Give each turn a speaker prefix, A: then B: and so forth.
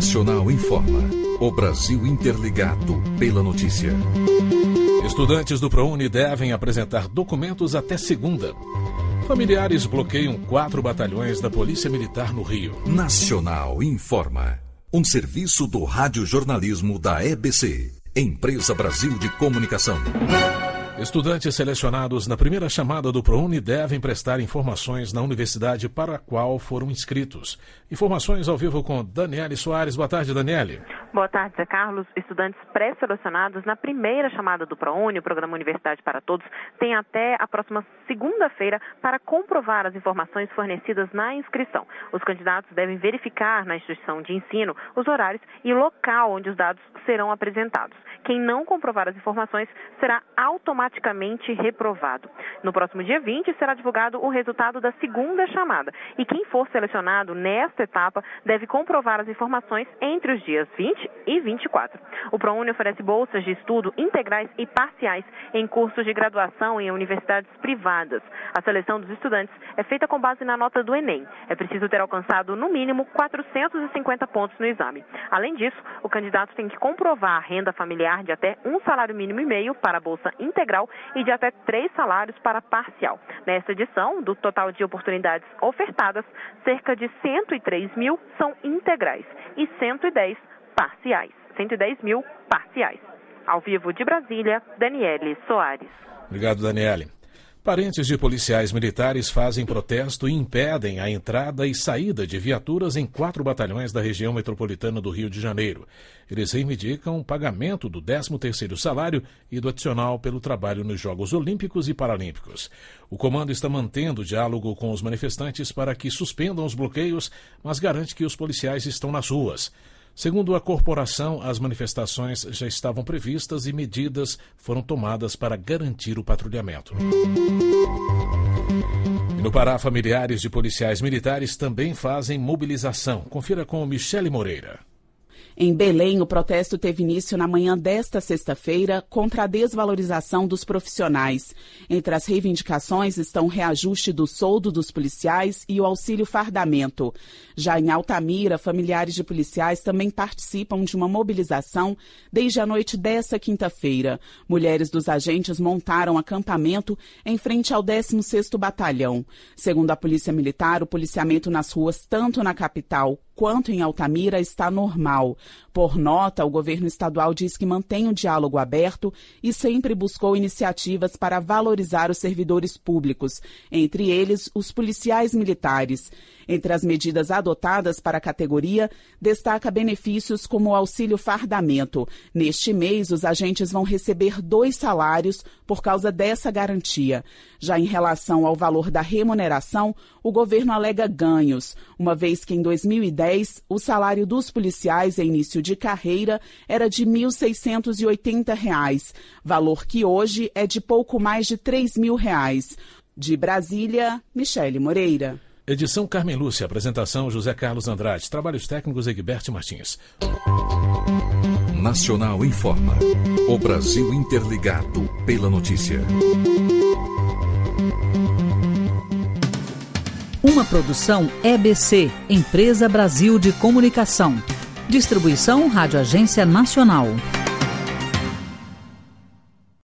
A: Nacional informa. O Brasil interligado pela notícia.
B: Estudantes do ProUni devem apresentar documentos até segunda. Familiares bloqueiam 4 batalhões da Polícia Militar no Rio.
A: Nacional informa. Um serviço do radiojornalismo da EBC, Empresa Brasil de Comunicação.
B: Estudantes selecionados na primeira chamada do ProUni devem prestar informações na universidade para a qual foram inscritos. Informações ao vivo com Daniele Soares. Boa tarde, Daniele.
C: Boa tarde, Zé Carlos. Estudantes pré-selecionados na primeira chamada do ProUni, o Programa Universidade para Todos, têm até a próxima segunda-feira para comprovar as informações fornecidas na inscrição. Os candidatos devem verificar na instituição de ensino os horários e o local onde os dados serão apresentados. Quem não comprovar as informações será automaticamente reprovado. No próximo dia 20 será divulgado o resultado da segunda chamada e quem for selecionado nesta etapa deve comprovar as informações entre os dias 20 e 24. O ProUni oferece bolsas de estudo integrais e parciais em cursos de graduação em universidades privadas. A seleção dos estudantes é feita com base na nota do Enem. É preciso ter alcançado no mínimo 450 pontos no exame. Além disso, o candidato tem que comprovar a renda familiar de até 1 salário mínimo e meio para a bolsa integral e de até 3 salários para parcial. Nesta edição, do total de oportunidades ofertadas, cerca de 103 mil são integrais e 110 parciais. 110 mil parciais. Ao vivo de Brasília, Daniele Soares.
B: Obrigado, Daniele. Parentes de policiais militares fazem protesto e impedem a entrada e saída de viaturas em 4 batalhões da região metropolitana do Rio de Janeiro. Eles reivindicam o pagamento do 13º salário e do adicional pelo trabalho nos Jogos Olímpicos e Paralímpicos. O comando está mantendo diálogo com os manifestantes para que suspendam os bloqueios, mas garante que os policiais estão nas ruas. Segundo a corporação, as manifestações já estavam previstas e medidas foram tomadas para garantir o patrulhamento. E no Pará, familiares de policiais militares também fazem mobilização. Confira com Michele Moreira.
D: Em Belém, o protesto teve início na manhã desta sexta-feira contra a desvalorização dos profissionais. Entre as reivindicações estão o reajuste do soldo dos policiais e o auxílio fardamento. Já em Altamira, familiares de policiais também participam de uma mobilização desde a noite desta quinta-feira. Mulheres dos agentes montaram acampamento em frente ao 16º Batalhão. Segundo a Polícia Militar, o policiamento nas ruas, tanto na capital quanto em Altamira, está normal. Por nota, o governo estadual diz que mantém o diálogo aberto e sempre buscou iniciativas para valorizar os servidores públicos, entre eles os policiais militares. Entre as medidas adotadas para a categoria, destaca benefícios como o auxílio fardamento. Neste mês, os agentes vão receber 2 salários por causa dessa garantia. Já em relação ao valor da remuneração, o governo alega ganhos, uma vez que em 2010 o salário dos policiais em início de carreira era de R$ 1.680, valor que hoje é de pouco mais de R$ 3.000. De Brasília, Michele Moreira.
B: Edição Carmen Lúcia, apresentação José Carlos Andrade, trabalhos técnicos Egberto Martins.
A: Nacional informa. O Brasil interligado pela notícia.
E: Uma produção EBC, Empresa Brasil de Comunicação. Distribuição Rádio Agência Nacional.